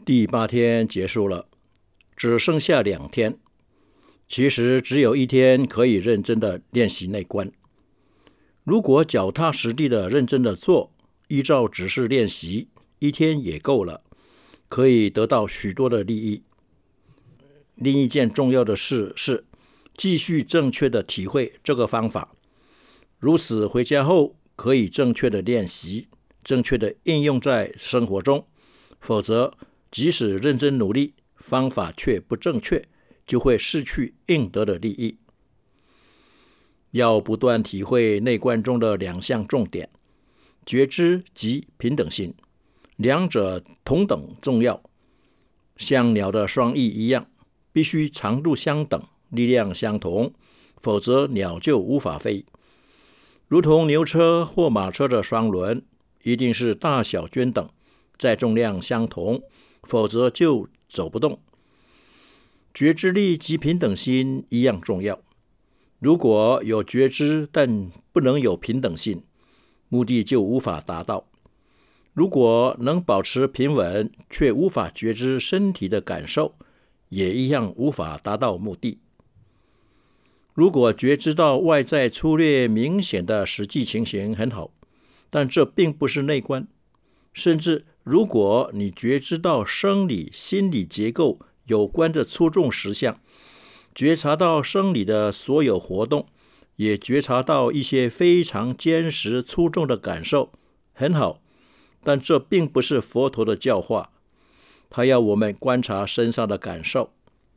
第8天结束了，只剩下2天。其实只有1天可以认真的练习内观。如果脚踏实地的认真的做，依照指示练习，1天也够了，可以得到许多的利益。另一件重要的事是继续正确的体会这个方法，如此回家后可以正确的练习，正确的应用在生活中，否则即使认真努力，方法却不正确，就会失去应得的利益。要不断体会内观中的2项重点，觉知及平等心，两者同等重要，像鸟的双翼一样，必须长度相等，力量相同，否则鸟就无法飞。如同牛车或马车的双轮，一定是大小均等，载重量相同，否则就走不动。觉知力及平等心一样重要。如果有觉知，但不能有平等心，目的就无法达到。如果能保持平稳，却无法觉知身体的感受，也一样无法达到目的。如果觉知到外在粗略明显的实际情形很好，但这并不是内观。甚至如果你觉知到生理、心理结构有关的粗重实相，觉察到生理的所有活动，也觉察到一些非常坚实粗重的感受，很好，但这并不是佛陀的教化。他要我们观察身上的感受。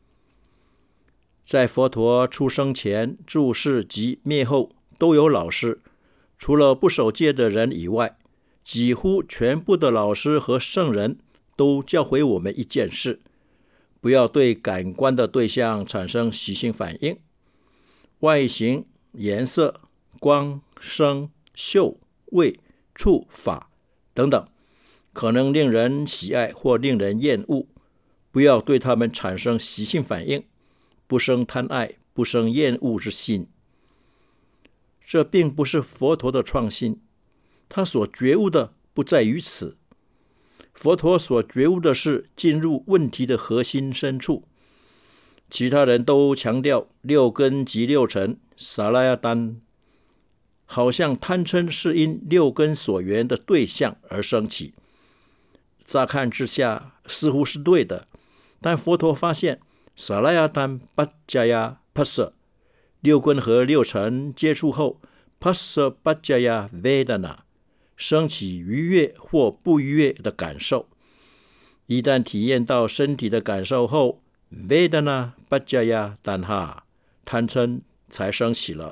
在佛陀出生前、住世及灭后都有老师，除了不守戒的人以外，几乎全部的老师和圣人都教诲我们一件事：不要对感官的对象产生习性反应。外形、颜色、光、声、嗅、味、触、法等等，可能令人喜爱或令人厌恶，不要对它们产生习性反应，不生贪爱，不生厌恶之心。这并不是佛陀的创新，他所觉悟的不在于此。佛陀所觉悟的是进入问题的核心深处。其他人都强调6根及6尘萨拉亚丹，好像贪嗔是因6根所缘的对象而生起。乍看之下似乎是对的，但佛陀发现萨拉亚丹巴加亚帕舍，6根和6尘接触后，帕舍巴加亚维达那，升起愉悦或不愉悦的感受。一旦体验到身体的感受后，维达那巴加亚丹哈，贪嗔才升起了。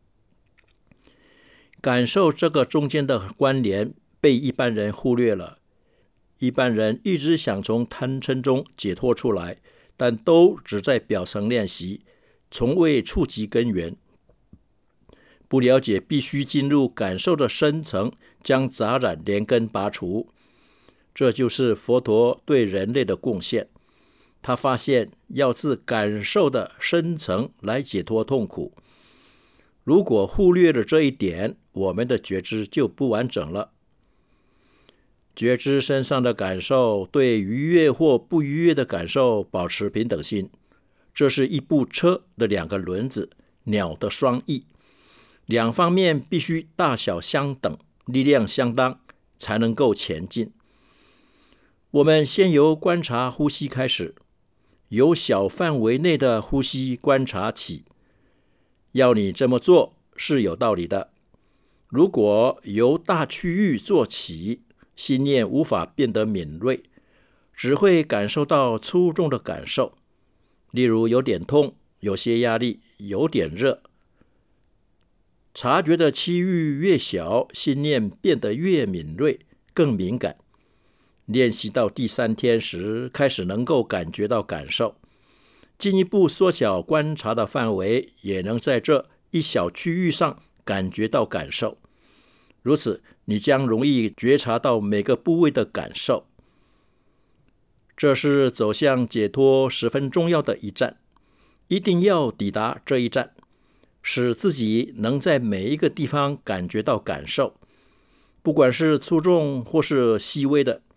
感受这个中间的关联被一般人忽略了。一般人一直想从贪嗔中解脱出来，但都只在表层练习，从未触及根源。不了解必须进入感受的深层，将杂染连根拔除。这就是佛陀对人类的贡献。他发现要自感受的深层来解脱痛苦。如果忽略了这一点，我们的觉知就不完整了。觉知身上的感受，对愉悦或不愉悦的感受保持平等心。这是一部车的2个轮子，鸟的双翼。2方面必须大小相等，力量相当，才能够前进。我们先由观察呼吸开始，由小范围内的呼吸观察起。要你这么做是有道理的。如果由大区域做起，心念无法变得敏锐，只会感受到粗重的感受，例如有点痛，有些压力，有点热。察觉的区域越小，心念变得越敏锐，更敏感。练习到第3天时，开始能够感觉到感受，进一步缩小观察的范围，也能在这一小区域上感觉到感受。如此，你将容易觉察到每个部位的感受。这是走向解脱十分重要的一站，一定要抵达这一站，使自己能在每一个地方感觉到感受，不管是粗重或是细微的。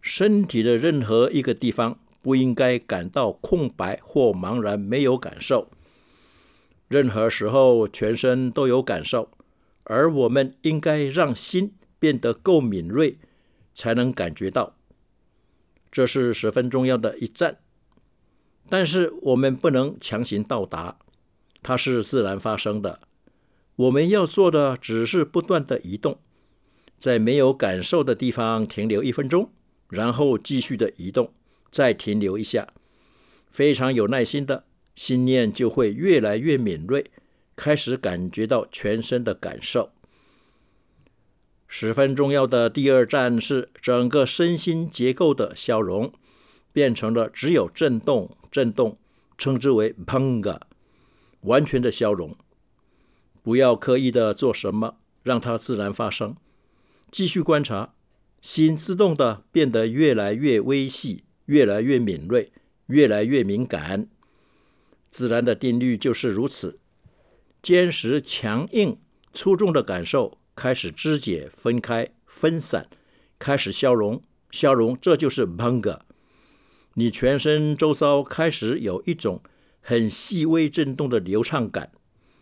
身体的任何一个地方不应该感到空白或茫然没有感受。任何时候全身都有感受，而我们应该让心变得够敏锐，才能感觉到。这是十分重要的一站，但是我们不能强行到达，它是自然发生的。我们要做的只是不断的移动，在没有感受的地方停留1分钟，然后继续的移动，再停留一下。非常有耐心的，心念就会越来越敏锐，开始感觉到全身的感受。十分重要的第二站是整个身心结构的消融，变成了只有震动，称之为 Bhanga， 完全的消融。不要刻意的做什么，让它自然发生。继续观察，心自动的变得越来越微细，越来越敏锐，越来越敏感。自然的定律就是如此。坚实、强硬、粗重的感受开始肢解、分开、分散，开始消融，这就是 Bhanga。你全身周遭开始有一种很细微震动的流畅感。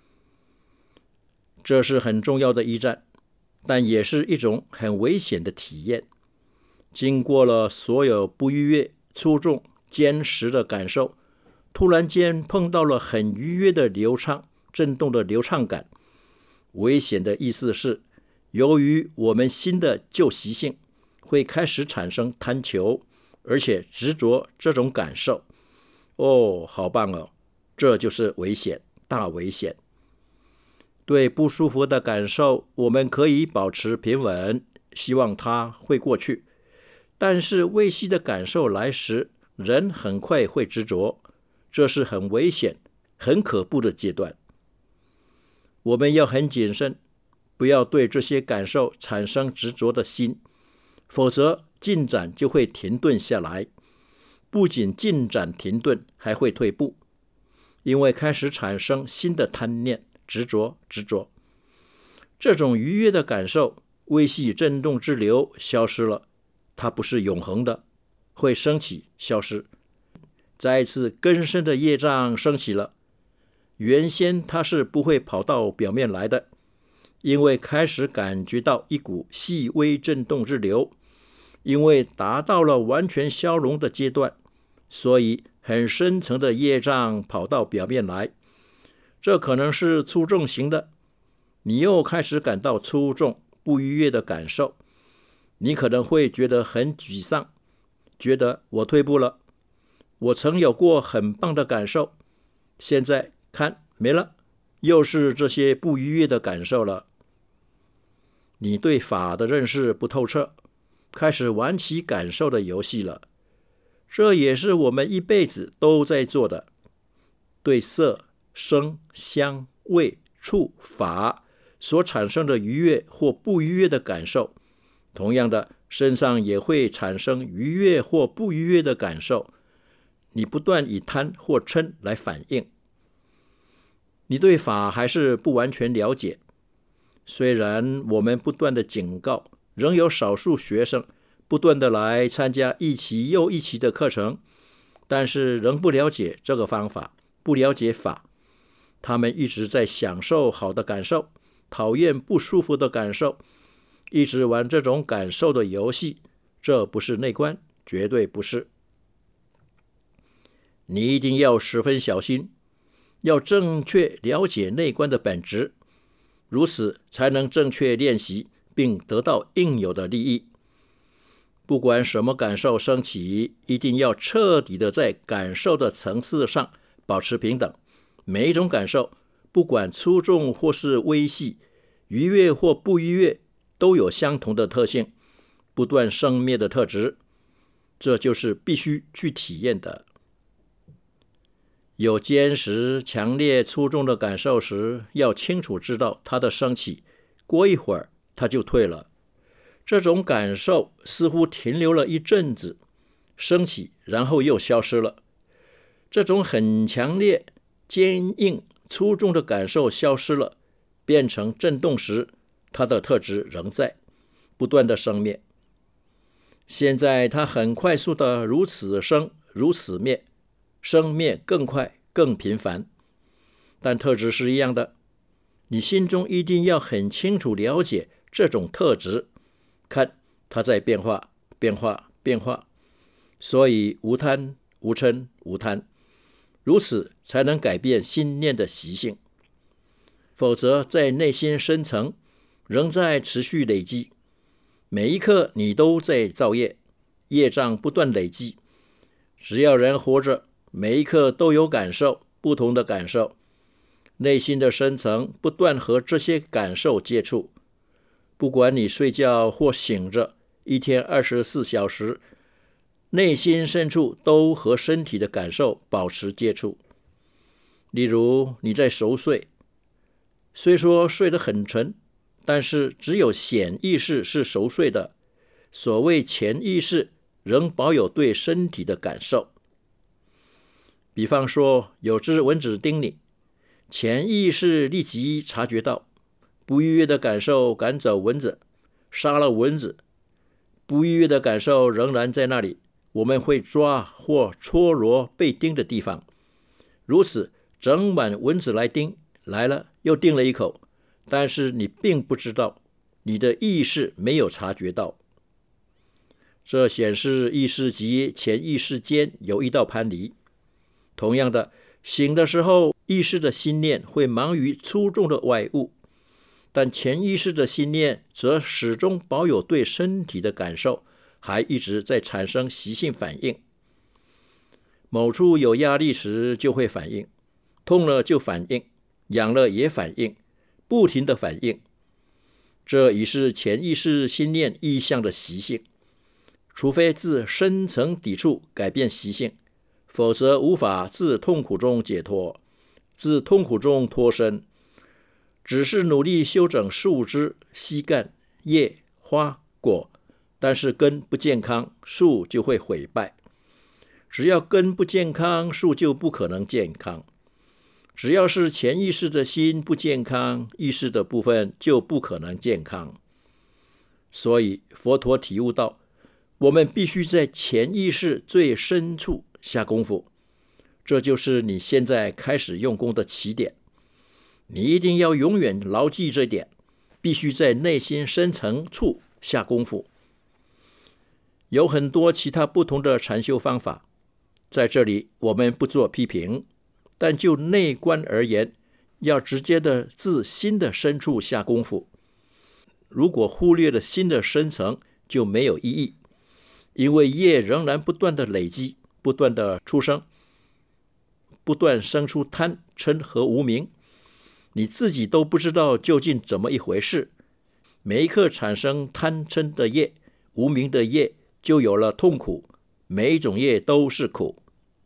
这是很重要的一站，但也是一种很危险的体验。经过了所有不愉悦、粗重、坚实的感受，突然间碰到了很愉悦的流畅、震动的流畅感。危险的意思是，由于我们心的旧习性会开始产生贪求，而且执着这种感受。好棒哦，这就是危险，大危险。对不舒服的感受，我们可以保持平稳，希望它会过去。但是未悉的感受来时，人很快会执着，这是很危险、很可怖的阶段。我们要很谨慎，不要对这些感受产生执着的心，否则进展就会停顿下来。不仅进展停顿，还会退步，因为开始产生新的贪念、执着。这种愉悦的感受，微细震动之流消失了，它不是永恒的，会升起消失。再一次根深的业障升起了，原先它是不会跑到表面来的，因为开始感觉到一股细微震动之流，因为达到了完全消融的阶段，所以很深层的业障跑到表面来。这可能是粗重型的，你又开始感到粗重、不愉悦的感受，你可能会觉得很沮丧，觉得我退步了，我曾有过很棒的感受，现在看没了，又是这些不愉悦的感受了。你对法的认识不透彻，开始玩起感受的游戏了。这也是我们一辈子都在做的。对色、声、香、味、触、法所产生的愉悦或不愉悦的感受，同样的，身上也会产生愉悦或不愉悦的感受。你不断以贪或嗔来反应。你对法还是不完全了解。虽然我们不断的警告，仍有少数学生不断的来参加一期又一期的课程，但是仍不了解这个方法，不了解法。他们一直在享受好的感受，讨厌不舒服的感受，一直玩这种感受的游戏。这不是内观，绝对不是。你一定要十分小心，要正确了解内观的本质，如此才能正确练习并得到应有的利益。不管什么感受升起，一定要彻底的在感受的层次上保持平等。每一种感受，不管粗重或是微细，愉悦或不愉悦，都有相同的特性，不断生灭的特质。这就是必须去体验的。有坚实、强烈、粗重的感受时，要清楚知道它的升起，过一会儿它就退了。这种感受似乎停留了一阵子，升起，然后又消失了。这种很强烈、坚硬、粗重的感受消失了，变成震动时，它的特质仍在，不断的生灭。 现在它很快速的如此生如此灭，生灭更快更频繁，但特质是一样的。你心中一定要很清楚了解这种特质，看它在变化变化变化，所以无贪无嗔无贪，如此才能改变心念的习性。否则在内心深层仍在持续累积，每一刻你都在造业，业障不断累积。只要人活着，每一刻都有感受，不同的感受，内心的深层不断和这些感受接触。不管你睡觉或醒着，一天24小时，内心深处都和身体的感受保持接触。例如你在熟睡，虽说睡得很沉，但是只有显意识是熟睡的，所谓潜意识仍保有对身体的感受。比方说有只蚊子叮你，潜意识立即察觉到，不愉悦的感受赶走蚊子，杀了蚊子。不愉悦的感受仍然在那里，我们会抓或搓揉被叮的地方，如此整晚蚊子来叮，来了又叮了一口，但是你并不知道，你的意识没有察觉到。这显示意识及潜意识间有一道藩篱。同样的，醒的时候，意识的心念会忙于粗重的外物，但潜意识的心念则始终保有对身体的感受，还一直在产生习性反应。某处有压力时就会反应，痛了就反应，痒了也反应，不停的反应。这已是潜意识心念意象的习性，除非自深层抵触改变习性，否则无法自痛苦中解脱，自痛苦中脱身。只是努力修整树枝、膝干、叶、花、果，但是根不健康，树就会毁败。只要根不健康，树就不可能健康。只要是潜意识的心不健康，意识的部分就不可能健康。所以佛陀体悟到，我们必须在潜意识最深处下功夫，这就是你现在开始用功的起点。你一定要永远牢记这点，必须在内心深层处下功夫。有很多其他不同的禅修方法，在这里我们不做批评，但就内观而言，要直接的自心的深处下功夫。如果忽略了心的深层，就没有意义，因为业仍然不断的累积，不断的出生，不断生出贪嗔和无明，你自己都不知道究竟怎么一回事。每一刻产生贪嗔的业、无明的业，就有了痛苦，每一种业都是苦，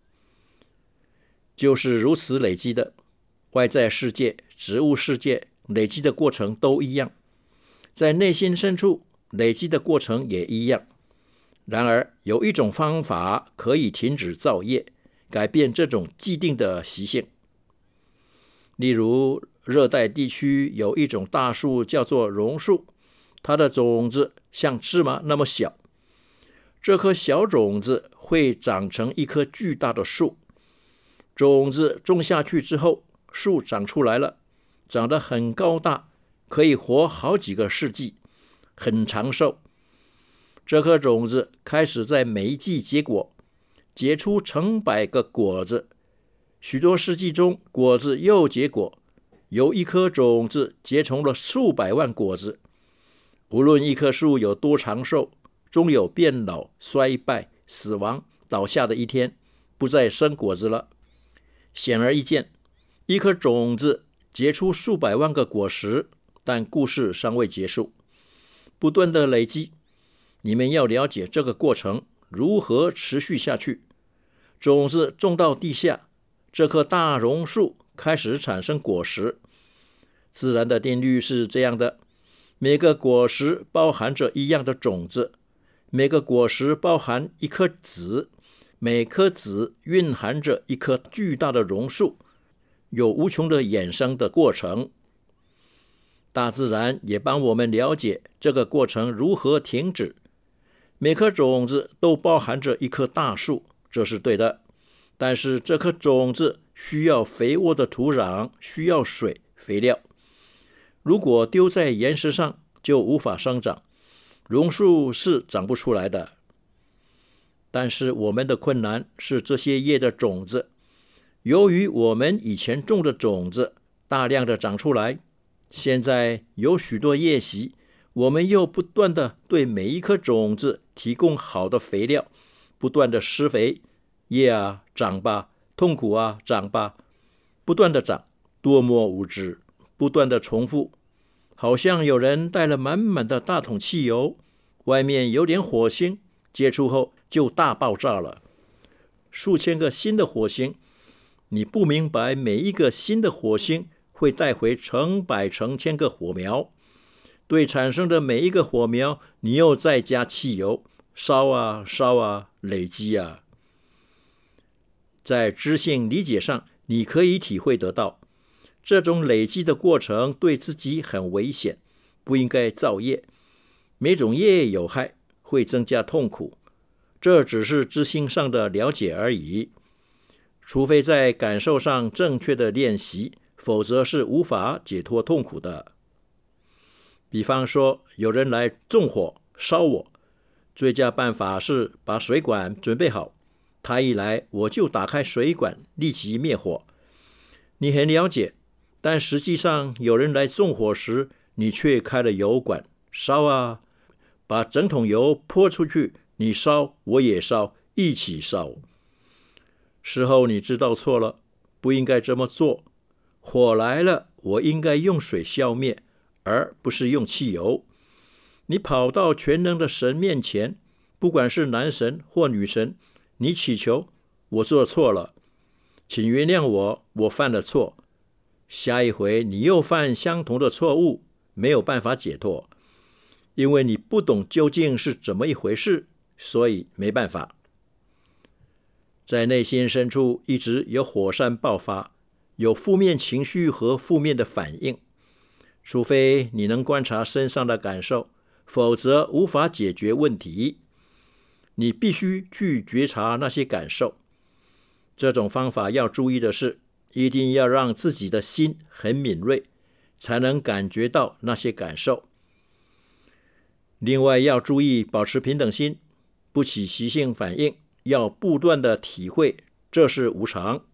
就是如此累积的。外在世界、植物世界累积的过程都一样，在内心深处累积的过程也一样。然而有一种方法可以停止造业，改变这种既定的习性。例如热带地区有一种大树叫做榕树，它的种子像芝麻那么小，这颗小种子会长成一棵巨大的树。种子种下去之后，树长出来了，长得很高大，可以活好几个世纪，很长寿。这颗种子开始在每一季结果，结出成百个果子，许多世纪中果子又结果，由一颗种子结成了数百万果子。无论一棵树有多长寿，终有变老、衰败、死亡、倒下的一天，不再生果子了。显而易见，一颗种子结出数百万个果实，但故事尚未结束，不断的累积。你们要了解这个过程如何持续下去。种子种到地下，这棵大榕树开始产生果实。自然的定律是这样的，每个果实包含着一样的种子，每个果实包含一颗籽，每颗籽蕴含着一棵巨大的榕树，有无穷的衍生的过程。大自然也帮我们了解这个过程如何停止。 每颗种子都包含着一棵大树，这是对的。但是这颗种子需要肥沃的土壤，需要水、肥料。如果丢在岩石上，就无法生长，榕树是长不出来的。但是我们的困难是这些叶的种子，由于我们以前种的种子大量的长出来，现在有许多叶袭，我们又不断的对每一颗种子提供好的肥料，不断的施肥，叶啊长吧，痛苦啊长吧，不断的长，多么无知，不断的重复，好像有人带了满满的大桶汽油，外面有点火星，接触后就大爆炸了。数千个新的火星，你不明白每一个新的火星会带回成百成千个火苗，对产生的每一个火苗，你又再加汽油，烧啊烧啊，累积啊。在知性理解上，你可以体会得到，这种累积的过程对自己很危险，不应该造业。每种业有害，会增加痛苦，这只是知性上的了解而已。除非在感受上正确的练习，否则是无法解脱痛苦的。比方说，有人来纵火烧我，最佳办法是把水管准备好，他一来我就打开水管，立即灭火。你很了解，但实际上有人来纵火时，你却开了油管，烧啊，把整桶油泼出去，你烧我也烧，一起烧。事后你知道错了，不应该这么做。火来了，我应该用水消灭，而不是用汽油。你跑到全能的神面前，不管是男神或女神，你祈求，我做错了，请原谅我，我犯了错。下一回你又犯相同的错误，没有办法解脱，因为你不懂究竟是怎么一回事，所以没办法。在内心深处一直有火山爆发，有负面情绪和负面的反应。除非你能观察身上的感受，否则无法解决问题。你必须去觉察那些感受。这种方法要注意的是，一定要让自己的心很敏锐，才能感觉到那些感受。另外要注意保持平等心，不起习性反应，要不断的体会这是无常。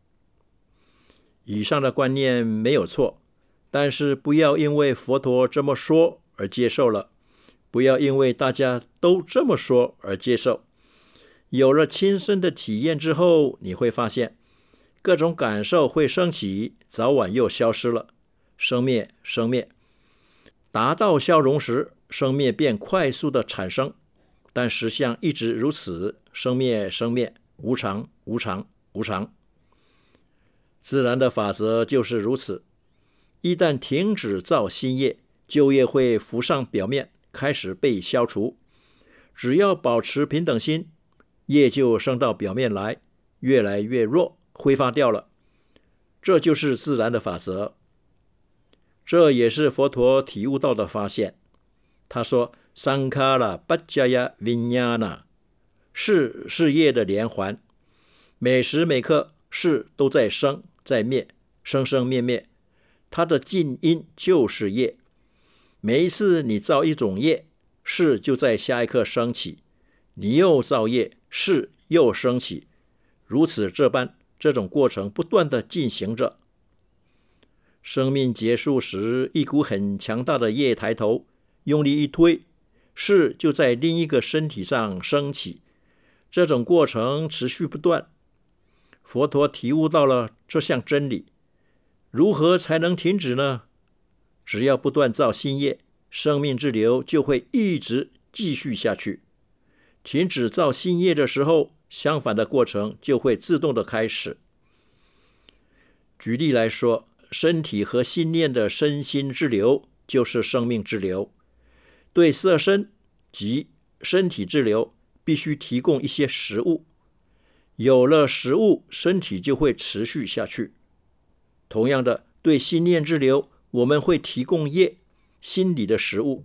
以上的观念没有错，但是不要因为佛陀这么说而接受了，不要因为大家都这么说而接受。有了亲身的体验之后，你会发现各种感受会升起，早晚又消失了，生灭生灭，达到消融时，生灭便快速的产生，但实相一直如此，生灭生灭，无常无常无常。自然的法则就是如此，一旦停止造新业，旧业会浮上表面，开始被消除。只要保持平等心，业就升到表面来，越来越弱，挥发掉了。这就是自然的法则。这也是佛陀体悟到的发现。他说：“Sankhara Paccaya Vijnana， 是业的连环，每时每刻事都在生在灭，生生灭灭。它的近因就是业。每一次你造一种业，事就在下一刻升起，你又造业，事又升起，如此这般，这种过程不断的进行着。生命结束时，一股很强大的业抬头，用力一推，事就在另一个身体上升起，这种过程持续不断。佛陀体悟到了这项真理，如何才能停止呢？只要不断造新业，生命之流就会一直继续下去。停止造新业的时候，相反的过程就会自动的开始。举例来说，身体和心念的身心之流就是生命之流。对色身及身体之流，必须提供一些食物。有了食物，身体就会持续下去。同样的，对心念之流，我们会提供业，心理的食物。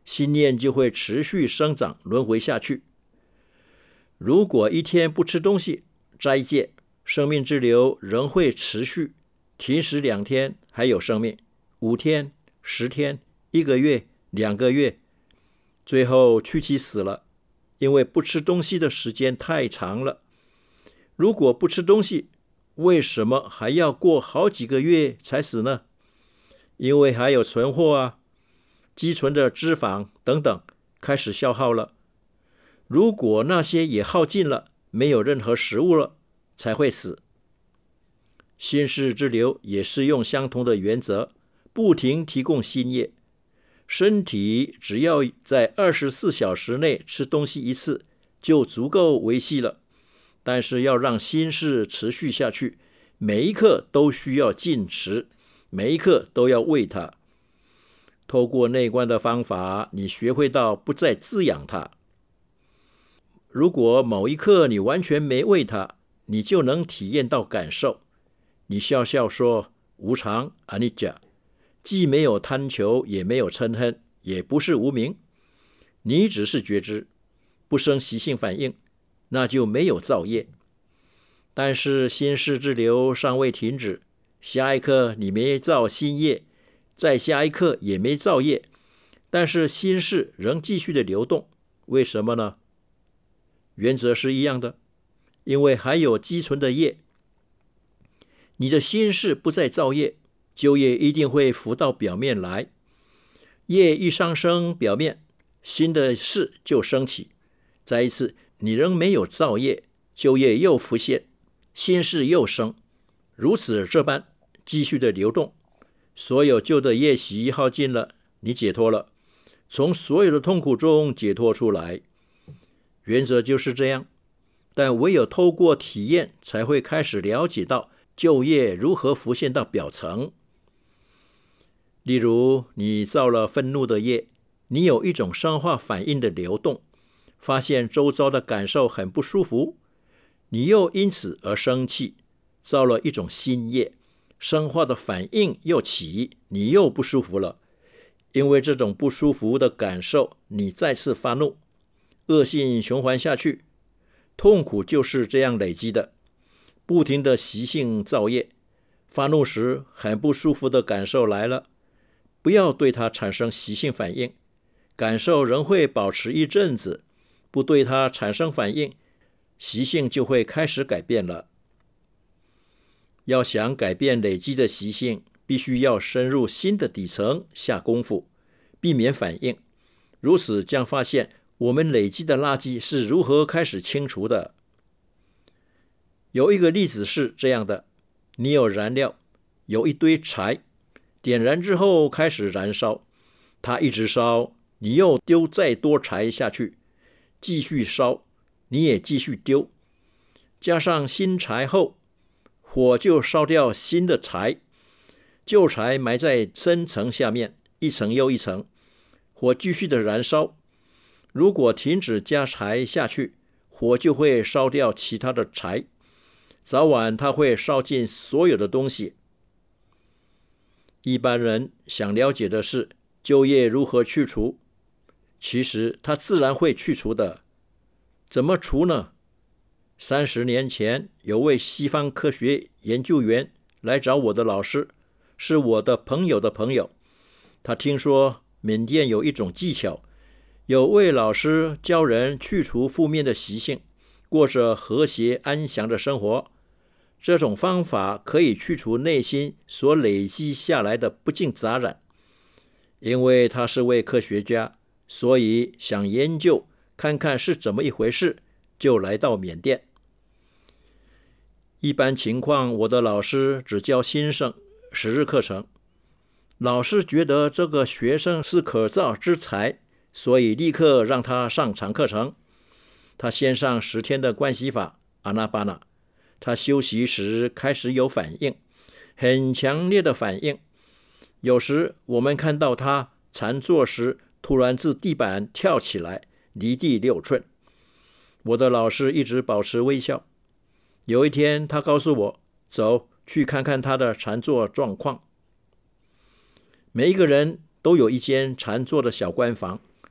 心念就会持续生长轮回下去。如果一天不吃东西，斋戒，生命之流仍会持续，停食2天还有生命，5天、10天、1个月、2个月，最后躯体死了，因为不吃东西的时间太长了。如果不吃东西，为什么还要过好几个月才死呢？因为还有存货啊，积存的脂肪等等开始消耗了。如果那些也耗尽了，没有任何食物了，才会死。心识之流也是用相同的原则，不停提供新液。身体只要在24小时内吃东西1次，就足够维系了。但是要让心识持续下去，每一刻都需要进食，每一刻都要喂它。透过内观的方法，你学会到不再滋养它。如果某一刻你完全没喂它，你就能体验到感受。你笑笑说无常 anicca， 既没有贪求，也没有嗔恨，也不是无明，你只是觉知，不生习性反应，那就没有造业。但是心识之流尚未停止，下一刻你没造新业，再下一刻也没造业，但是心识仍继续的流动。为什么呢？原则是一样的，因为还有积存的业。你的心识不再造业，旧业一定会浮到表面来。业一上升表面，新的事就升起。再一次，你仍没有造业，旧业又浮现，新事又生，如此这般继续的流动。所有旧的业习耗尽了，你解脱了，从所有的痛苦中解脱出来。原则就是这样，但唯有透过体验，才会开始了解到旧业如何浮现到表层。例如，你造了愤怒的业，你有一种生化反应的流动，发现周遭的感受很不舒服，你又因此而生气，造了一种新业，生化的反应又起，你又不舒服了。因为这种不舒服的感受，你再次发怒，恶性循环下去。痛苦就是这样累积的，不停的习性造业。发怒时很不舒服的感受来了，不要对它产生习性反应，感受仍会保持一阵子，不对它产生反应，习性就会开始改变了。要想改变累积的习性，必须要深入心的底层下功夫，避免反应。如此将发现我们累积的垃圾是如何开始清除的。有一个例子是这样的，你有燃料，有一堆柴，点燃之后开始燃烧，它一直烧，你又丢再多柴下去，继续烧，你也继续丢，加上新柴后，火就烧掉新的柴，旧柴埋在深层下面，一层又一层，火继续的燃烧。如果停止加柴下去，火就会烧掉其他的柴，早晚它会烧尽所有的东西。一般人想了解的是旧业如何去除，其实它自然会去除的。怎么除呢？30年前，有位西方科学研究员来找我的老师，是我的朋友的朋友。他听说缅甸有一种技巧，有位老师教人去除负面的习性，过着和谐安详的生活。这种方法可以去除内心所累积下来的不净杂染。因为他是位科学家，所以想研究看看是怎么一回事，就来到缅甸。一般情况，我的老师只教新生10日课程。老师觉得这个学生是可造之才，所以立刻让他上长课程。他先上10天的观息法阿那巴那，他休息时开始有反应，很强烈的反应。有时我们看到他禅坐时突然自地板跳起来，离地6寸。我的老师一直保持微笑。有一天他告诉我，走去看看他的禅坐状况。每一个人都有一间禅坐的小关房，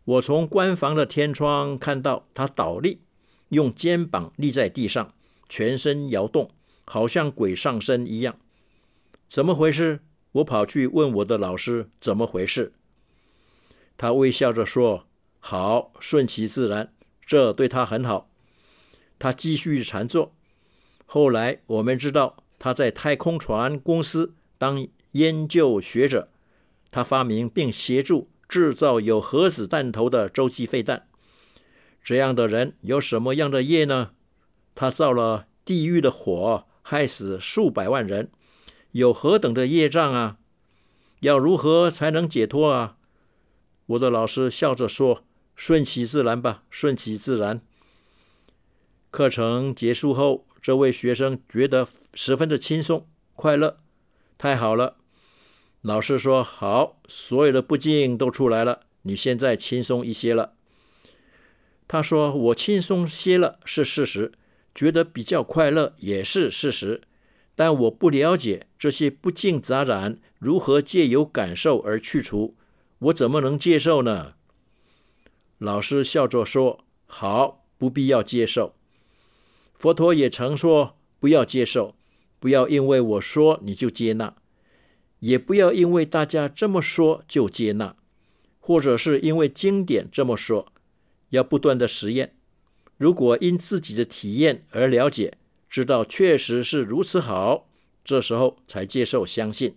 我从关房的天窗看到他倒立，用肩膀立在地上，全身摇动，好像鬼上身一样。怎么回事？我跑去问我的老师怎么回事。他微笑着说：好，顺其自然，这对他很好。他继续禅坐。后来我们知道他在太空船公司当研究学者，他发明并协助制造有核子弹头的洲际飞弹。这样的人有什么样的业呢？他造了地狱的火，害死数百万人，有何等的业障啊？要如何才能解脱啊？我的老师笑着说：顺其自然吧，顺其自然。课程结束后，这位学生觉得十分的轻松快乐。太好了，老师说：好，所有的不敬都出来了，你现在轻松一些了。他说：我轻松些了是事实，觉得比较快乐也是事实，但我不了解这些不净杂染如何借由感受而去除，我怎么能接受呢？老师笑着说：好，不必要接受。佛陀也曾说，不要接受，不要因为我说你就接纳，也不要因为大家这么说就接纳，或者是因为经典这么说，要不断的实验。如果因自己的体验而了解，知道确实是如此好，这时候才接受相信。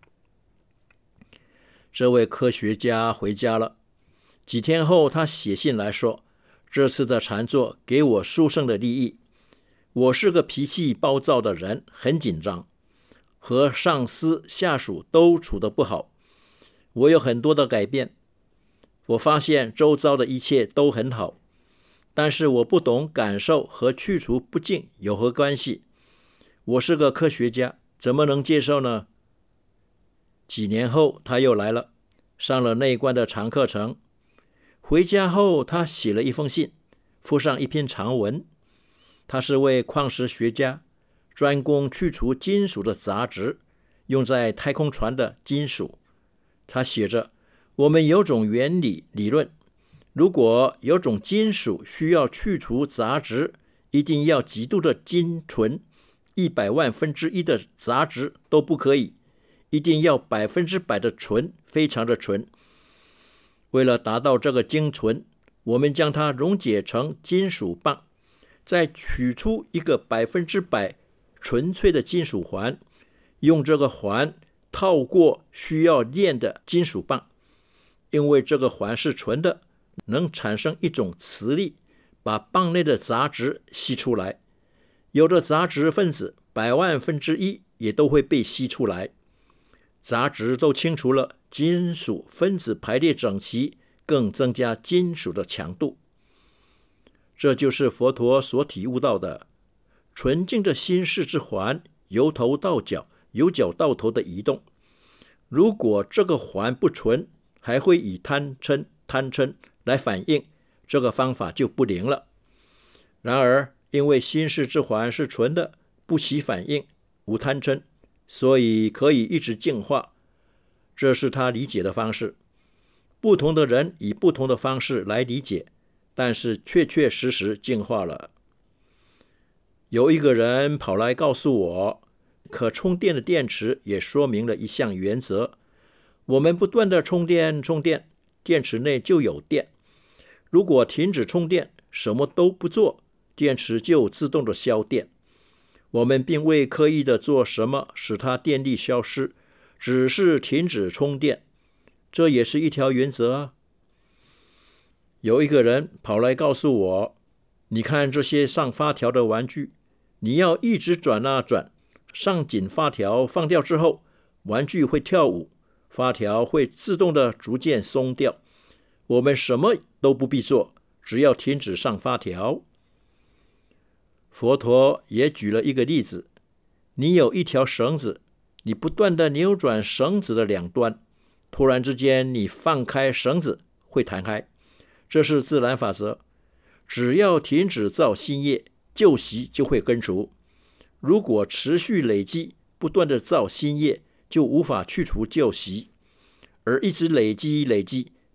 这位科学家回家了。几天后，他写信来说，这次的禅坐给我殊胜的利益。我是个脾气暴躁的人，很紧张，和上司下属都处得不好。我有很多的改变，我发现周遭的一切都很好，但是我不懂感受和去除不净有何关系。我是个科学家，怎么能接受呢？几年后他又来了，上了内观的长课程。回家后他写了一封信，附上一篇长文。他是位矿石学家，专攻去除金属的杂质，用在太空船的金属。他写着：我们有种原理理论，如果有种金属需要去除杂质，一定要极度的精纯，100万分之一的杂质都不可以，一定要100%的纯，非常的纯。为了达到这个精纯，我们将它溶解成金属棒，再取出一个100%纯粹的金属环，用这个环套过需要炼的金属棒。因为这个环是纯的，能产生一种磁力，把棒内的杂质吸出来。有的杂质分子100万分之一也都会被吸出来。杂质都清除了，金属分子排列整齐，更增加金属的强度。这就是佛陀所体悟到的纯净的心识之环，由头到脚，由脚到头的移动。如果这个环不纯，还会以贪嗔来反应，这个方法就不灵了。然而因为心识之环是纯的，不起反应，无贪嗔，所以可以一直净化。这是他理解的方式。不同的人以不同的方式来理解，但是确确实实净化了。有一个人跑来告诉我，可充电的电池也说明了一项原则：我们不断的充电，电池内就有电。如果停止充电，什么都不做，电池就自动的消电。我们并未刻意的做什么使它电力消失，只是停止充电，这也是一条原则啊。有一个人跑来告诉我，你看这些上发条的玩具，你要一直转啊转，上紧发条放掉之后，玩具会跳舞，发条会自动的逐渐松掉。我们什么都不必做，只要停止上发条。佛陀也举了一个例子，你有一条绳子，你不断的扭转绳子的两端，突然之间你放开绳子会弹开，这是自然法则。只要停止造新业，旧习就会根除。如果持续累积，不断的造新业，就无法去除旧习，而一直累积，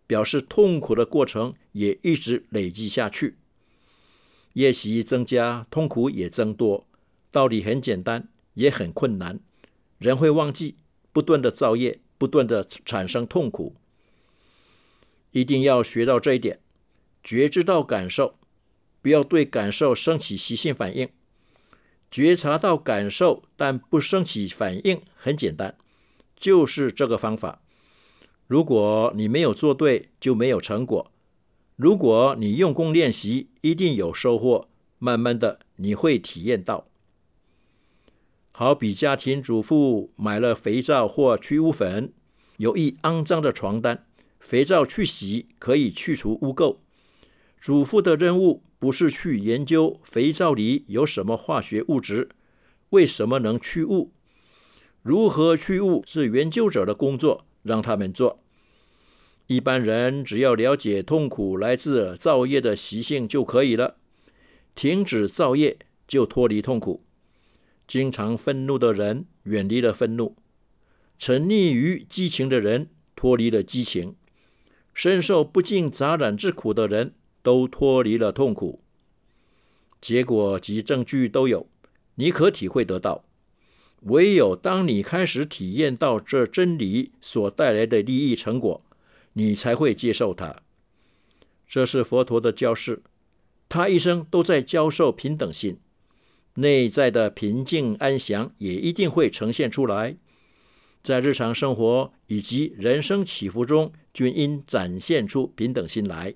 表示痛苦的过程也一直累积下去。业习增加，痛苦也增多。道理很简单，也很困难。人会忘记，不断的造业，不断的产生痛苦。一定要学到这一点，觉知到感受，不要对感受升起习性反应。觉察到感受，但不升起反应，很简单，就是这个方法。如果你没有做对，就没有成果。如果你用功练习，一定有收获，慢慢的你会体验到。好比家庭主妇买了肥皂或去污粉，有一肮脏的床单，肥皂去洗可以去除污垢。主妇的任务不是去研究肥皂里有什么化学物质，为什么能去污，如何去污是研究者的工作，让他们做。一般人只要了解痛苦来自造业的习性就可以了，停止造业就脱离痛苦。经常愤怒的人远离了愤怒，沉溺于激情的人脱离了激情，深受不净杂染之苦的人都脱离了痛苦。结果及证据都有，你可体会得到。唯有当你开始体验到这真理所带来的利益成果，你才会接受它。这是佛陀的教示，他一生都在教授平等心，内在的平静安详也一定会呈现出来，在日常生活以及人生起伏中均应展现出平等心来。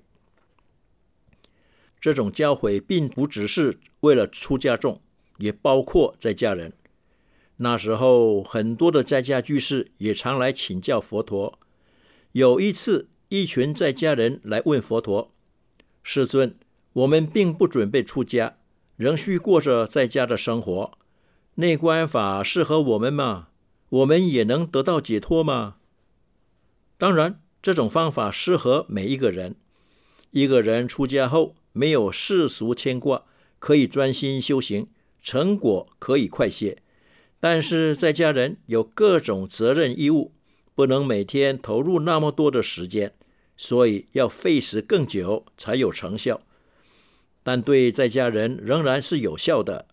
这种教诲并不只是为了出家众，也包括在家人。那时候很多的在家居士也常来请教佛陀。有一次，一群在家人来问佛陀：世尊，我们并不准备出家，仍需过着在家的生活，内观法适合我们吗？我们也能得到解脱吗？当然，这种方法适合每一个人。一个人出家后没有世俗牵挂，可以专心修行，成果可以快些。但是在家人有各种责任义务，不能每天投入那么多的时间，所以要费时更久才有成效。但对在家人仍然是有效的。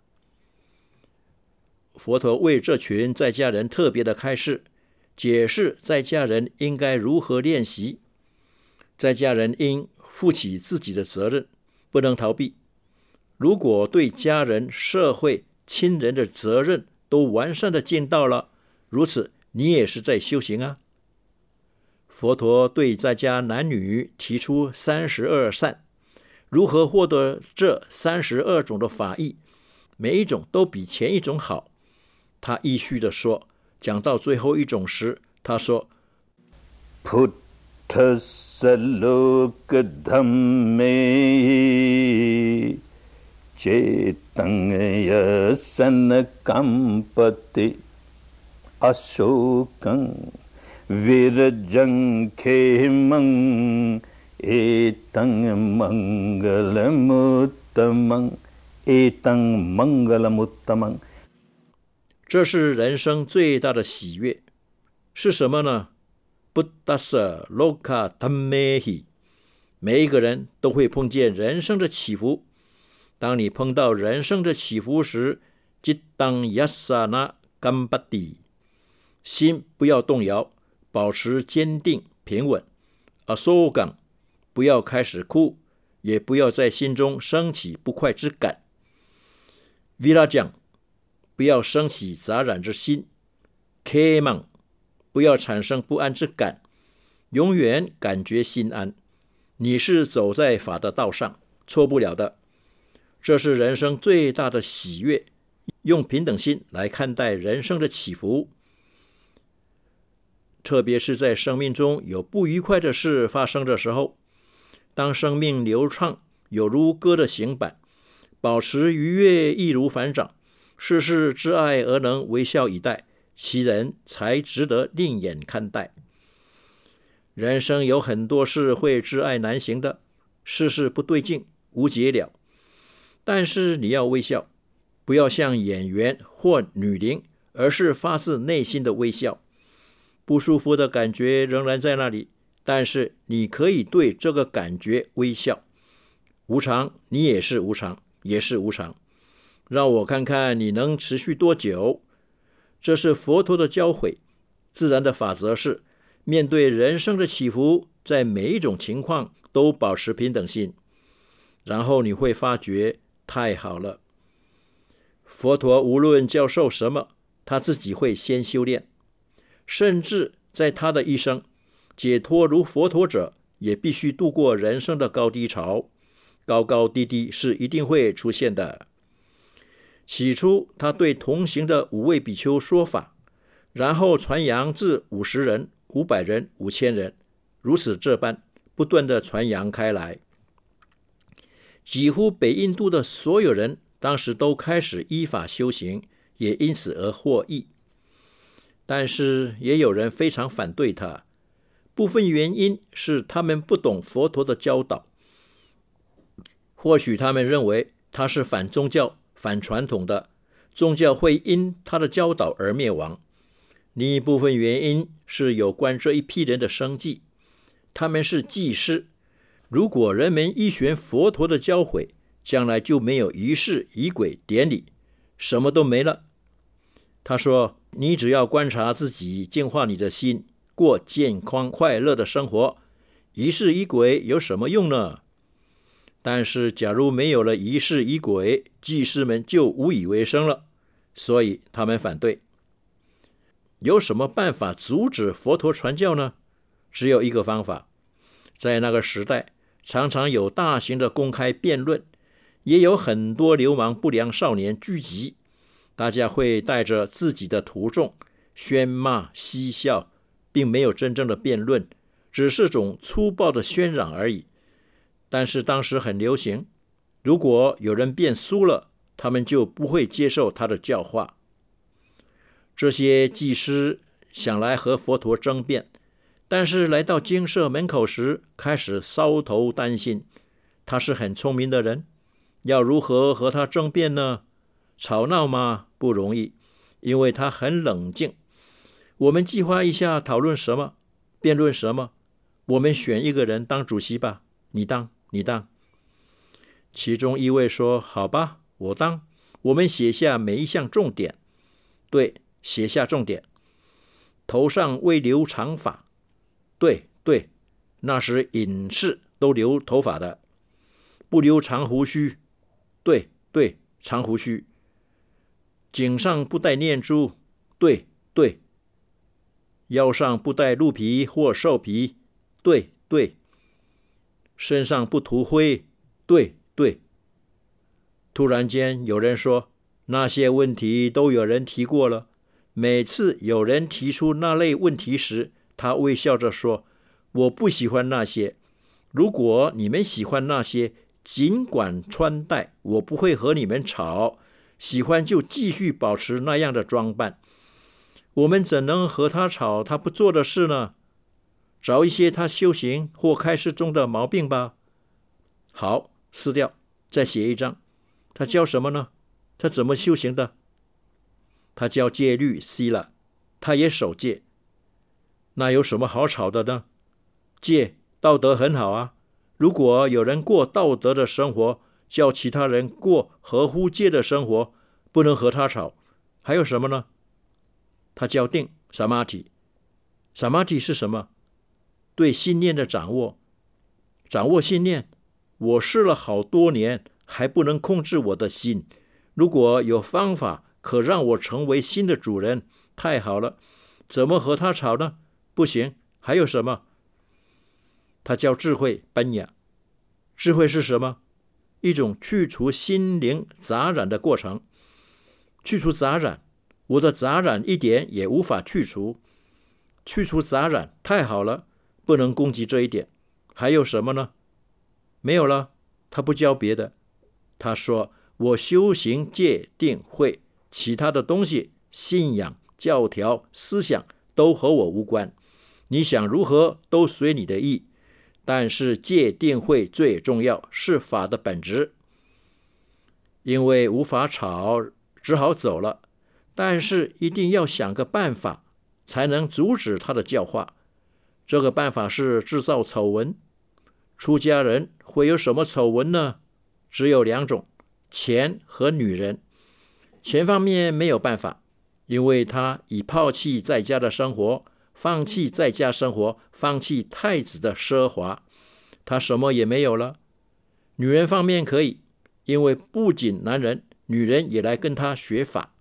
佛陀为这群在家人特别的开示，解释在家人应该如何练习。在家人应负起自己的责任，不能逃避。如果对家人、社会、亲人的责任都完善的尽到了，如此你也是在修行啊。佛陀对在家男女提出32善，如何获得这32种的法益，每一种都比前一种好。他依序的说，讲到最后一种时，他说 Puttasalok dhamme cetang yasan kampati ashokang virajang khemang etang mangalamuttamang。 这是人生最大的喜悦，是什么呢？Buddhasa loka dhammehi， 每一个人都会碰见人生的起伏。当你碰到人生的起伏时，จิตตังยัสสนะกัมปติ，心不要动摇，保持坚定平稳。asogang， 不要开始哭，也不要在心中升起不快之感。virajang， 不要升起杂染之心。khemang，不要产生不安之感，永远感觉心安。你是走在法的道上，错不了的。这是人生最大的喜悦，用平等心来看待人生的起伏。特别是在生命中有不愉快的事发生的时候，当生命流畅，有如歌的行板，保持愉悦易如反掌，事事之爱而能微笑以待，其人才值得另眼看待。人生有很多事会挚爱难行的，事事不对劲，无解了。但是你要微笑，不要像演员或女伶，而是发自内心的微笑。不舒服的感觉仍然在那里， 但是你可以对这个感觉微笑。无常，你也是无常，也是无常。让我看看你能持续多久。这是佛陀的教诲。自然的法则是，面对人生的起伏，在每一种情况都保持平等心。然后你会发觉，太好了。佛陀无论教授什么，他自己会先修炼，甚至在他的一生，解脱如佛陀者也必须度过人生的高低潮，高高低低是一定会出现的。起初他对同行的5位比丘说法，然后传扬至50人、500人、5000人，如此这般不断的传扬开来。几乎北印度的所有人当时都开始依法修行，也因此而获益。但是也有人非常反对他，部分原因是他们不懂佛陀的教导，或许他们认为他是反宗教、反传统的，宗教会因他的教导而灭亡。另一部分原因是有关这一批人的生计，他们是祭司。如果人们依循佛陀的教诲，将来就没有仪式、仪轨、典礼，什么都没了。他说，你只要观察自己，净化你的心，过健康快乐的生活，仪式仪轨有什么用呢？但是假如没有了仪式仪轨，祭司们就无以为生了，所以他们反对。有什么办法阻止佛陀传教呢？只有一个方法。在那个时代，常常有大型的公开辩论，也有很多流氓不良少年聚集，大家会带着自己的徒众喧骂嬉笑，并没有真正的辩论，只是种粗暴的喧嚷而已。但是当时很流行，如果有人辩输了，他们就不会接受他的教化。这些祭司想来和佛陀争辩，但是来到精舍门口时，开始搔头担心。他是很聪明的人，要如何和他争辩呢？吵闹吗？不容易，因为他很冷静。我们计划一下讨论什么，辩论什么，我们选一个人当主席吧，你当。其中一位说，好吧，我当。我们写下每一项重点。对，写下重点。头上未留长发。对，那时隐士都留头发的。不留长胡须。对，长胡须。颈上不戴念珠。对，腰上不戴鹿皮或兽皮。对，身上不涂灰。对。突然间有人说，那些问题都有人提过了。每次有人提出那类问题时，他微笑着说，我不喜欢那些。如果你们喜欢那些，尽管穿戴，我不会和你们吵。喜欢就继续保持那样的装扮。我们怎能和他吵他不做的事呢？找一些他修行或开示中的毛病吧。好，撕掉，再写一张。他教什么呢？他怎么修行的？他教戒律悉了，他也守戒。那有什么好吵的呢？戒，道德很好啊。如果有人过道德的生活，叫其他人过合乎戒的生活，不能和他吵。还有什么呢？他教定，samadhi。samadhi是什么？对信念的掌握。掌握信念，我试了好多年，还不能控制我的心。如果有方法可让我成为新的主人，太好了。怎么和他吵呢？不行。还有什么？他教智慧，班雅。智慧是什么？一种去除心灵杂染的过程。去除杂染，我的杂染一点也无法去除。去除杂染，太好了，不能攻击这一点。还有什么呢？没有了。他不教别的。他说，我修行戒定慧，其他的东西，信仰、教条、思想都和我无关。你想如何都随你的意，但是戒定慧最重要，是法的本质。因为无法吵，只好走了。但是一定要想个办法，才能阻止他的教化。 这个办法是制造丑闻。出家人会有什么丑闻呢？只有2种，钱和女人。钱方面没有办法，因为他已抛弃在家的生活，放弃在家生活，放弃太子的奢华，他什么也没有了。女人方面可以，因为不仅男人，女人也来跟他学法。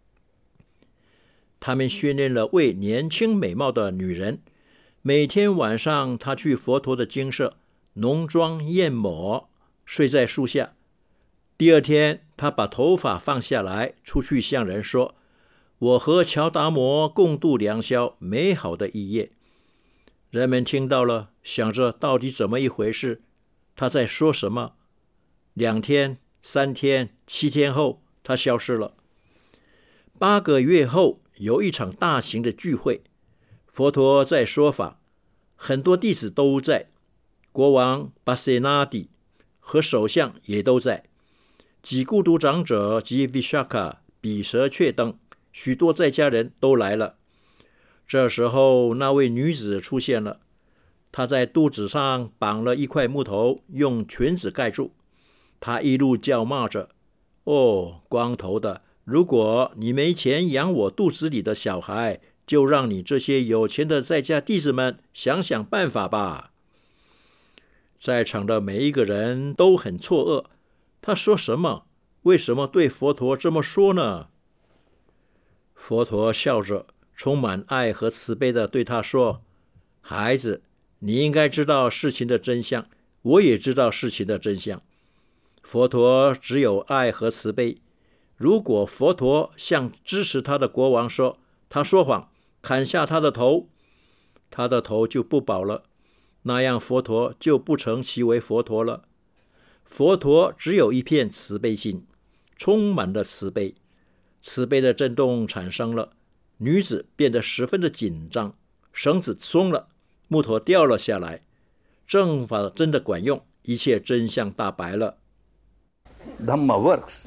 他们训练了位年轻美貌的女人，每天晚上他去佛陀的精舍，浓妆艳抹，睡在树下。第二天，他把头发放下来，出去向人说：我和乔达摩共度良宵，美好的一夜。人们听到了，想着到底怎么一回事，他在说什么。2天、3天、7天后，他消失了。8个月后，有一场大型的聚会，佛陀在说法，很多弟子都在，国王巴塞纳底和首相也都在，几孤独长者及 Vishaka 比蛇雀等许多在家人都来了。这时候，那位女子出现了，她在肚子上绑了一块木头，用裙子盖住。她一路叫骂着：哦，光头的，如果你没钱养我肚子里的小孩，就让你这些有钱的在家弟子们想想办法吧。在场的每一个人都很错愕，他说什么？为什么对佛陀这么说呢？佛陀笑着，充满爱和慈悲地对他说：孩子，你应该知道事情的真相，我也知道事情的真相。佛陀只有爱和慈悲。如果佛陀向支持他的国王说他说谎，砍下他的头，他的头就不保了，那样佛陀就不成其为佛陀了。佛陀只有一片慈悲心，充满了慈悲。慈悲的震动产生了，女子变得十分的紧张，绳子松了，木头掉了下来，正法真的管用，一切真相大白了。 Dhamma works.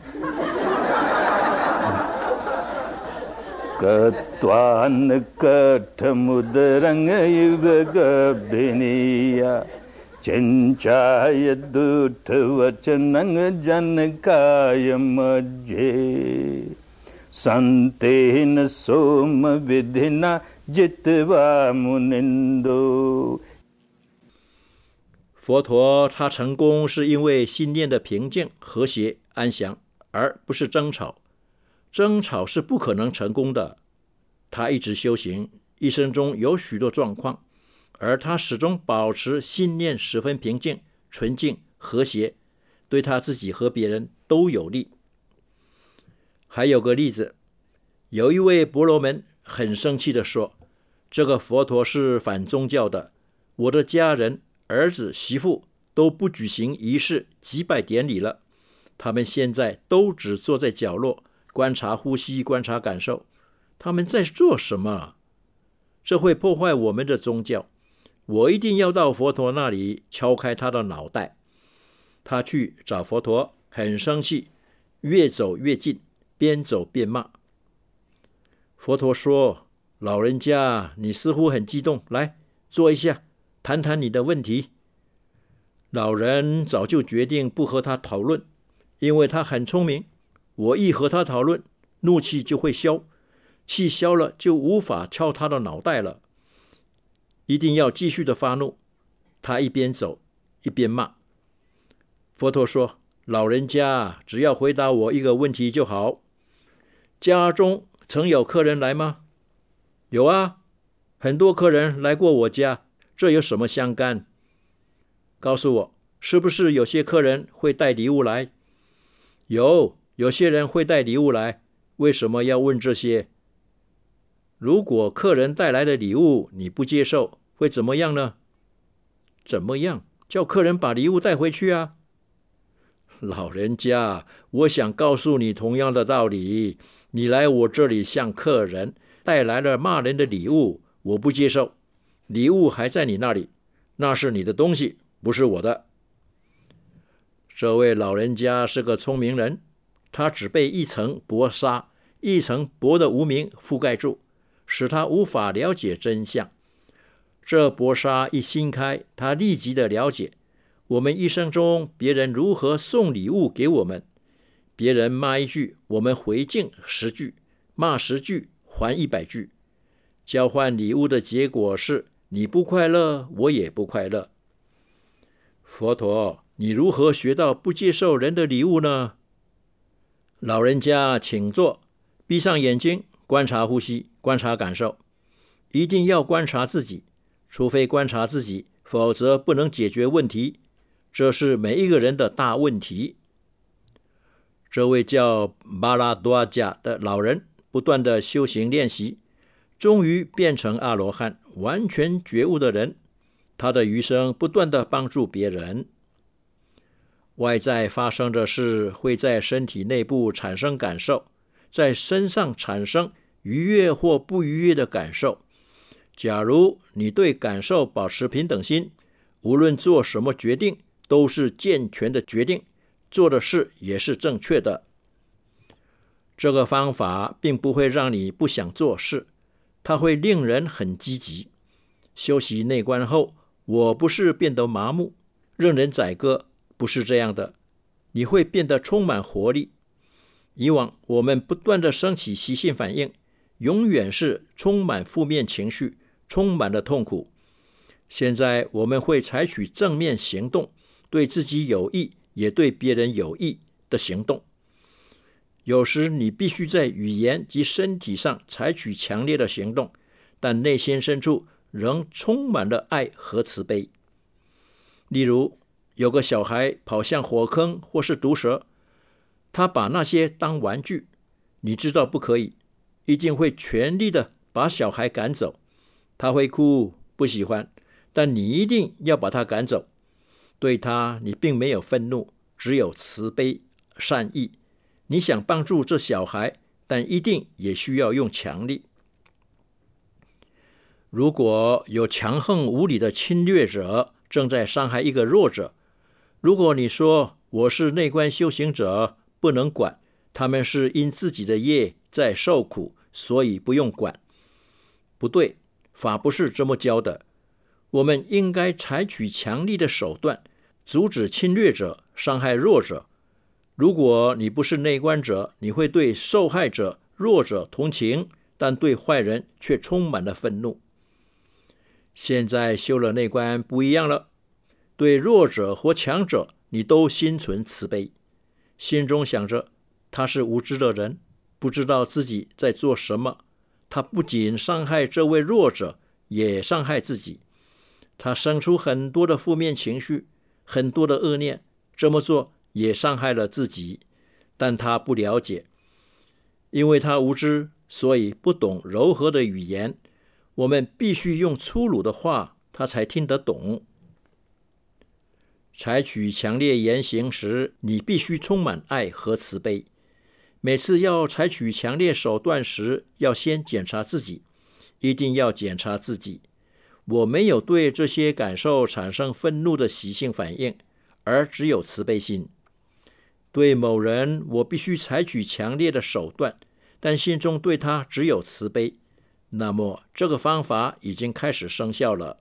Katvan kathamudrang yugabhiniya Chanchaya duttavachanang janakaya majje Santena soma vidhina jitva munindo。 佛陀他成功是因为心念的平静、和谐、安详，而不是争吵。争吵是不可能成功的。他一直修行，一生中有许多状况，而他始终保持心念十分平静、纯净、和谐，对他自己和别人都有利。还有个例子，有一位婆罗门很生气地说：这个佛陀是反宗教的，我的家人、儿子、媳妇都不举行仪式、祭拜典礼了，他们现在都只坐在角落，观察呼吸，观察感受。他们在做什么？这会破坏我们的宗教。我一定要到佛陀那里敲开他的脑袋。他去找佛陀，很生气，越走越近，边走边骂。佛陀说：老人家，你似乎很激动，来，坐一下，谈谈你的问题。老人早就决定不和他讨论，因为他很聪明。我一和他讨论，怒气就会消，气消了就无法敲他的脑袋了。一定要继续的发怒。他一边走一边骂。佛陀说：老人家，只要回答我一个问题就好。家中曾有客人来吗？有啊，很多客人来过我家，这有什么相干？告诉我，是不是有些客人会带礼物来？有些人会带礼物来，为什么要问这些？如果客人带来的礼物你不接受，会怎么样呢？怎么样？叫客人把礼物带回去啊。老人家，我想告诉你同样的道理，你来我这里向客人带来了骂人的礼物，我不接受。礼物还在你那里，那是你的东西，不是我的。这位老人家是个聪明人，他只被一层薄纱、一层薄的无明覆盖住，使他无法了解真相。 这薄纱一掀开，他立即的了解我们一生中别人如何送礼物给我们。别人骂一句，我们回敬10句，骂10句，还100句。交换礼物的结果是你不快乐，我也不快乐。佛陀，你如何学到不接受人的礼物呢？老人家请坐，闭上眼睛，观察呼吸，观察感受。一定要观察自己，除非观察自己，否则不能解决问题。这是每一个人的大问题。这位叫巴拉多加的老人不断的修行练习，终于变成阿罗汉，完全觉悟的人。他的余生不断的帮助别人。外在发生的事会在身体内部产生感受，在身上产生愉悦或不愉悦的感受。假如你对感受保持平等心，无论做什么决定都是健全的决定，做的事也是正确的。这个方法并不会让你不想做事，它会令人很积极。修习内观后，我不是变得麻木，任人宰割，不是这样的。你会变得充满活力。以往我们不断的升起习性反应，永远是充满负面情绪，充满了痛苦。现在我们会采取正面行动，对自己有益也对别人有益的行动。有时你必须在语言及身体上采取强烈的行动，但内心深处仍充满了爱和慈悲。例如，有个小孩跑向火坑或是毒蛇，他把那些当玩具，你知道不可以，一定会全力的把小孩赶走。他会哭，不喜欢，但你一定要把他赶走。对他，你并没有愤怒，只有慈悲、善意。你想帮助这小孩，但一定也需要用强力。如果有强横无理的侵略者正在伤害一个弱者，如果你说我是内观修行者，不能管，他们是因自己的业在受苦，所以不用管。不对，法不是这么教的。我们应该采取强力的手段，阻止侵略者伤害弱者。如果你不是内观者，你会对受害者、弱者同情，但对坏人却充满了愤怒。现在修了内观不一样了，对弱者或强者，你都心存慈悲，心中想着他是无知的人，不知道自己在做什么。他不仅伤害这位弱者，也伤害自己。他生出很多的负面情绪，很多的恶念，这么做也伤害了自己，但他不了解，因为他无知，所以不懂柔和的语言。我们必须用粗鲁的话，他才听得懂。采取强烈言行时，你必须充满爱和慈悲。每次要采取强烈手段时，要先检查自己，一定要检查自己。我没有对这些感受产生愤怒的习性反应，而只有慈悲心。对某人，我必须采取强烈的手段，但心中对他只有慈悲。那么，这个方法已经开始生效了。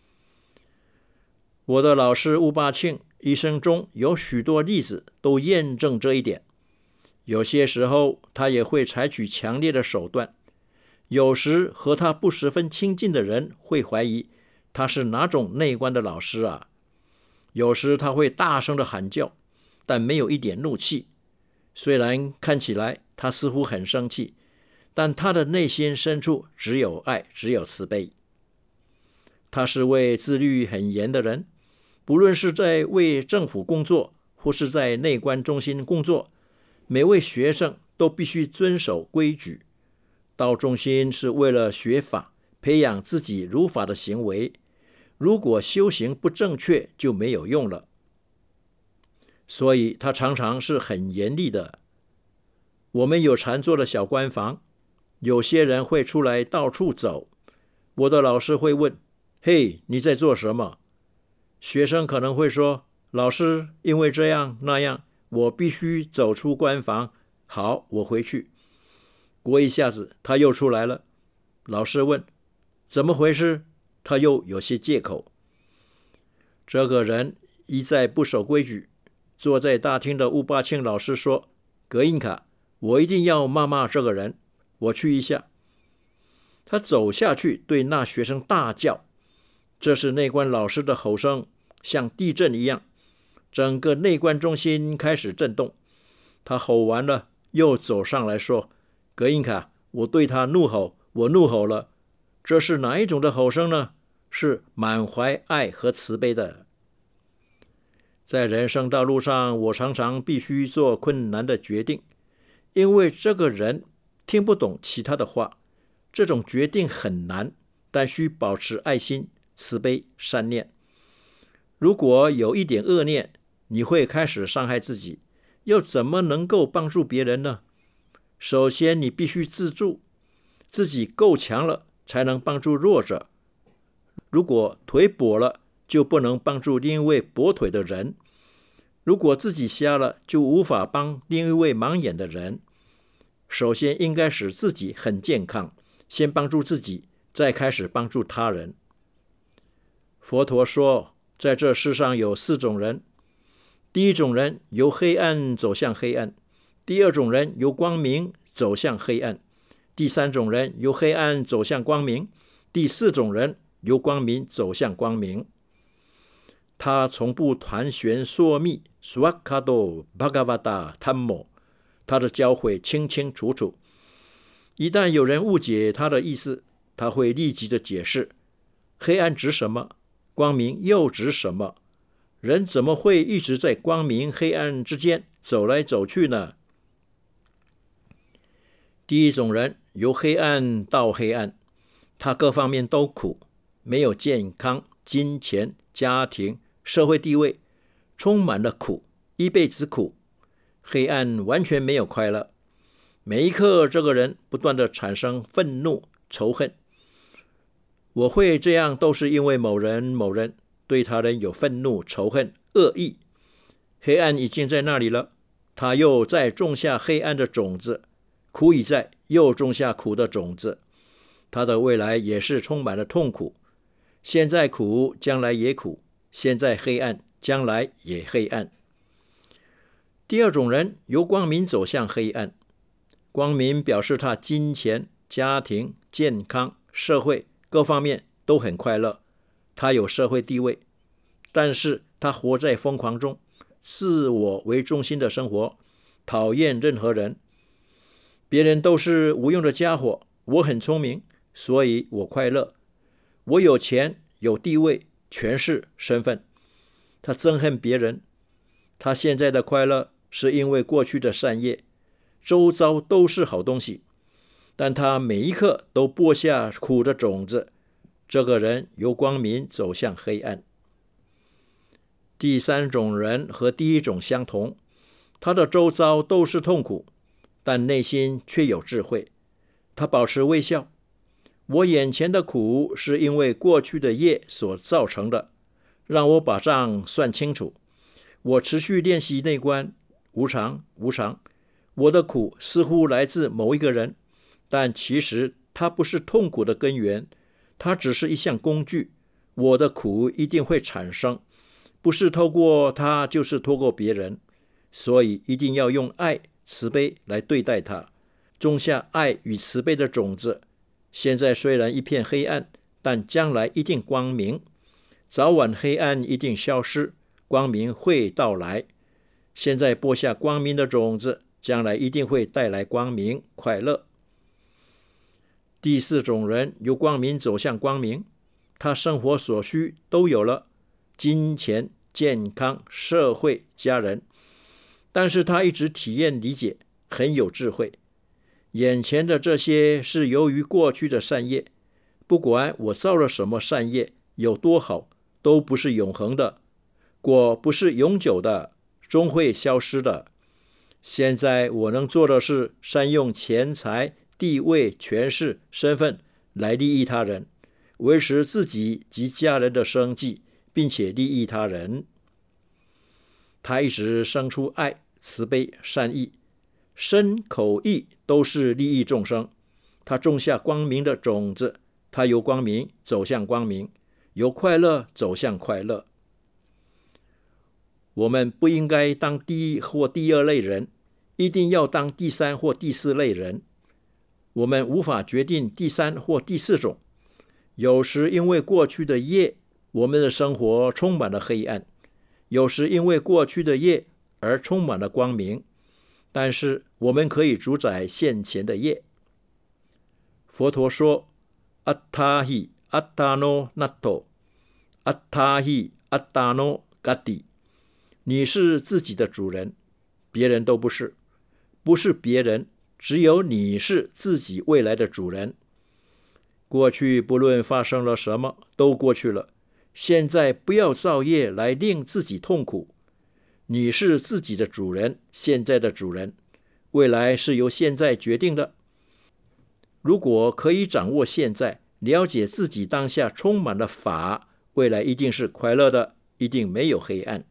我的老师乌巴庆一生中有许多例子都验证这一点。有些时候，他也会采取强烈的手段。有时和他不十分亲近的人会怀疑他是哪种内观的老师啊。有时他会大声的喊叫，但没有一点怒气。虽然看起来他似乎很生气，但他的内心深处只有爱，只有慈悲。他是位自律很严的人，不论是在为政府工作，或是在内观中心工作，每位学生都必须遵守规矩。到中心是为了学法，培养自己如法的行为。如果修行不正确，就没有用了。所以他常常是很严厉的。我们有禅坐的小关房，有些人会出来到处走。我的老师会问：嘿，你在做什么？学生可能会说：老师，因为这样那样，我必须走出关房。好，我回去。过一下子，他又出来了。老师问：怎么回事？ 他又有些借口。这个人一再不守规矩，坐在大厅的乌巴庆老师说：“葛印卡，我一定要骂骂这个人，我去一下。”他走下去，对那学生大叫。这是内观老师的吼声，像地震一样，整个内观中心开始震动。他吼完了，又走上来说：“葛印卡，我对他怒吼，我怒吼了。这是哪一种的吼声呢？是满怀爱和慈悲的。”在人生道路上，我常常必须做困难的决定，因为这个人听不懂其他的话。这种决定很难，但需保持爱心、慈悲、善念。如果有一点恶念，你会开始伤害自己，又怎么能够帮助别人呢？首先，你必须自助，自己够强了，才能帮助弱者。如果腿跛了，就不能帮助另一位跛腿的人；如果自己瞎了，就无法帮另一位盲眼的人。首先应该使自己很健康，先帮助自己，再开始帮助他人。佛陀说，在这世上有4种人。第一种人由黑暗走向黑暗，第二种人由光明走向黑暗，第三种人由黑暗走向光明，第4种人由光明走向光明。他从不团旋缩密 Swakado Bhagavata Dhammo， 他的教诲清清楚楚。一旦有人误解他的意思，他会立即的解释：黑暗指什么？光明又指什么？人怎么会一直在光明黑暗之间走来走去呢？第一种人由黑暗到黑暗，他各方面都苦，没有健康、金钱、家庭、社会地位，充满了苦，一辈子苦。黑暗完全没有快乐，每一刻这个人不断的产生愤怒、仇恨。我会这样都是因为某人某人对他人有愤怒、仇恨、恶意。黑暗已经在那里了，他又再种下黑暗的种子，苦已在，又种下苦的种子。他的未来也是充满了痛苦，现在苦，将来也苦；现在黑暗，将来也黑暗。第二种人由光明走向黑暗，光明表示他金钱、家庭、健康、社会各方面都很快乐，他有社会地位，但是他活在疯狂中，自我为中心的生活，讨厌任何人。别人都是无用的家伙，我很聪明，所以我快乐。我有钱、有地位、权势、身份。他憎恨别人。他现在的快乐是因为过去的善业，周遭都是好东西，但他每一刻都播下苦的种子。这个人由光明走向黑暗。第三种人和第一种相同，他的周遭都是痛苦，但内心却有智慧。他保持微笑。我眼前的苦是因为过去的业所造成的，让我把账算清楚。我持续练习内观，无常无常。我的苦似乎来自某一个人，但其实它不是痛苦的根源，它只是一项工具。我的苦一定会产生，不是透过它，就是透过别人，所以一定要用爱、慈悲来对待它，种下爱与慈悲的种子。现在虽然一片黑暗，但将来一定光明。早晚黑暗一定消失，光明会到来。现在播下光明的种子，将来一定会带来光明、快乐。第四种人由光明走向光明，他生活所需都有了，金钱、健康、社会、家人，但是他一直体验理解，很有智慧。眼前的这些是由于过去的善业，不管我造了什么善业，有多好，都不是永恒的，果不是永久的，终会消失的。现在我能做的是善用钱财、地位、权势、身份来利益他人，维持自己及家人的生计，并且利益他人。他一直生出爱、慈悲、善意，身口意都是利益众生。他种下光明的种子， 它由光明走向光明，由快乐走向快乐。我们不应该当第一或第二类人，一定要当第三或第四类人。我们无法决定第三或第四种。有时因为过去的业，我们的生活充满了黑暗；有时因为过去的业而充满了光明。但是我们可以主宰现前的业。佛陀说 Attahi Attano Natto Attahi Attano Gati， 你是自己的主人，别人都不是，不是别人，只有你是自己未来的主人。过去不论发生了什么，都过去了，现在不要造业来令自己痛苦。你是自己的主人，现在的主人，未来是由现在决定的。如果可以掌握现在，了解自己当下充满了法，未来一定是快乐的，一定没有黑暗。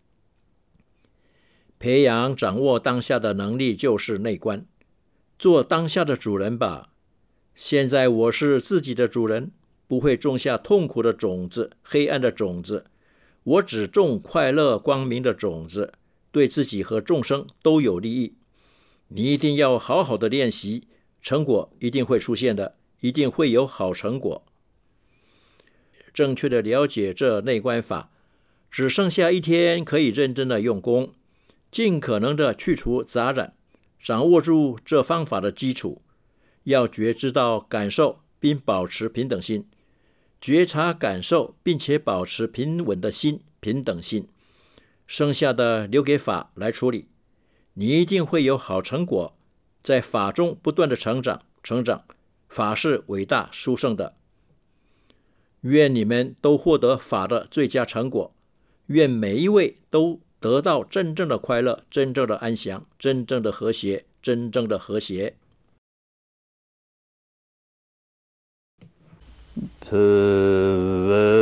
培养掌握当下的能力就是内观，做当下的主人吧。现在我是自己的主人，不会种下痛苦的种子、黑暗的种子，我只种快乐光明的种子，对自己和众生都有利益。你一定要好好的练习，成果一定会出现的，一定会有好成果。正确的了解这内观法，只剩下一天可以认真的用功，尽可能的去除杂染，掌握住这方法的基础。要觉知到感受并保持平等心，觉察感受并且保持平稳的心，平等心，剩下的留给法来处理。你一定会有好成果，在法中不断的成长，法是伟大殊胜的。愿你们都获得法的最佳成果，愿每一位都得到真正的快乐，真正的安详，真正的和谐，真正的和谐。 Bhava